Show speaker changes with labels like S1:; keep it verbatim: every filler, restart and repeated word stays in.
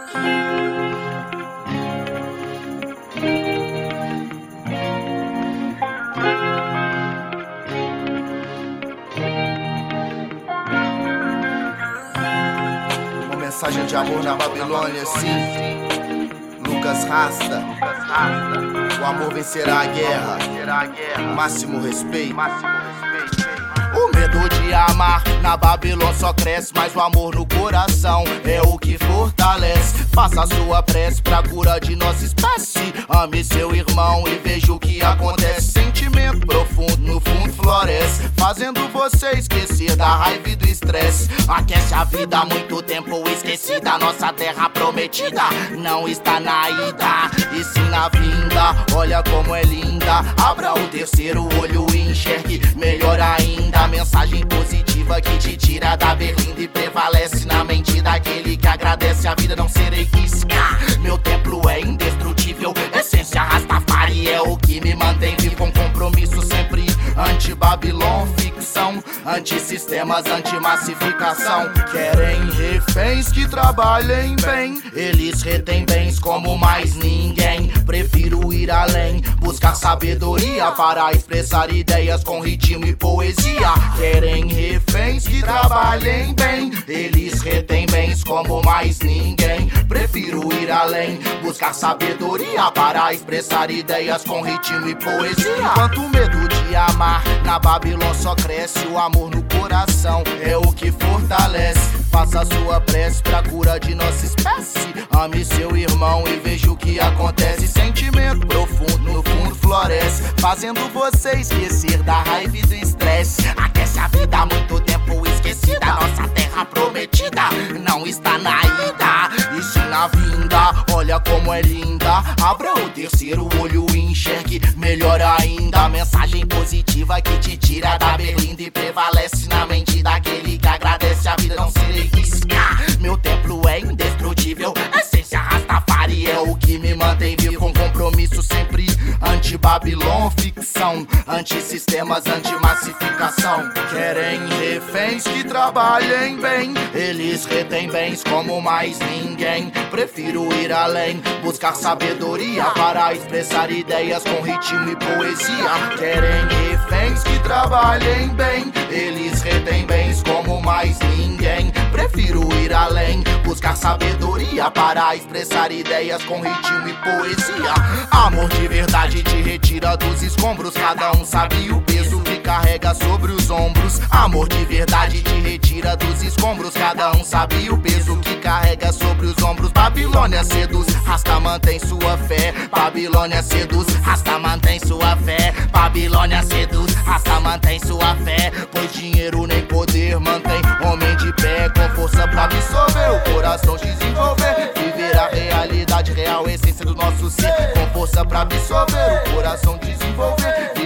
S1: Uma mensagem de amor na Babilônia, sim. Lucas Rasta. O amor vencerá a guerra. Máximo respeito. O medo de amar na Babilônia só cresce, mas o amor no coração é o que fortalece. Faça a sua prece pra cura de nossa espécie. Ame seu irmão e veja o que acontece. Sentimento profundo no fundo floresce, fazendo você esquecer da raiva e do estresse. Aquece a vida há muito tempo esquecida. Nossa terra prometida não está na ida, e sim na vinda. Olha como é linda. Abra o terceiro olho e enxergue melhor ainda. A mensagem positiva que te tira da berlinda e prevalece na mente daquele que agradece a vida. Não serei quisca, meu templo é indestrutível. Essência Rastafari é o que me mantém vivo, com compromisso sempre anti-Babilônia, ficção, anti-sistemas, anti-massificação. Querem reféns que trabalhem bem, eles retêm bens como mais ninguém. Prefiro ir além, buscar sabedoria para expressar ideias com ritmo e poesia. Querem reféns que trabalhem bem, eles retêm bens como mais ninguém. Prefiro ir além, buscar sabedoria para expressar ideias com ritmo e poesia. Enquanto o medo de amar na Babilônia só cresce, o amor no coração é o que fortalece. Faça a sua prece pra cura de nossa espécie. Ame seu irmão e veja o que acontece. Sentimento profundo no fundo floresce, fazendo você esquecer da raiva e do estresse. Aquece a vida há muito tempo esquecida. Nossa terra prometida não está na ida, e sim na vinda. Olha como é linda. Abra o terceiro olho e enxergue melhor ainda. A mensagem positiva que te tira da berlinda e prevalece na mente daquele que agradece a vida. Não serei quisca, meu templo é indestrutível. Essência Rastafari é o que me mantém vivo, com compromisso sempre anti-Babilônia, ficção, anti-sistemas, anti-massificação. Querem reféns que trabalhem bem, eles retêm bens como mais ninguém. Prefiro ir além, buscar sabedoria para expressar ideias com ritmo e poesia. Querem reféns que trabalhem bem, eles retêm bens como mais ninguém. Prefiro ir além, buscar sabedoria para expressar ideias com ritmo e poesia. Amor de verdade te retira dos escombros, cada um sabe o peso que carrega sobre os ombros. Amor de verdade te retira dos escombros, cada um sabe o peso que carrega sobre os ombros. Babilônia seduz, Rasta mantém sua fé. Babilônia seduz, Rasta mantém sua fé. Babilônia seduz, Rasta mantém sua fé. Pois dinheiro nem poder mantém homem de pé, com força pra absorver o coração, desenvolver, viver a realidade real, essência do nosso ser. Com força pra absorver o coração, desenvolver,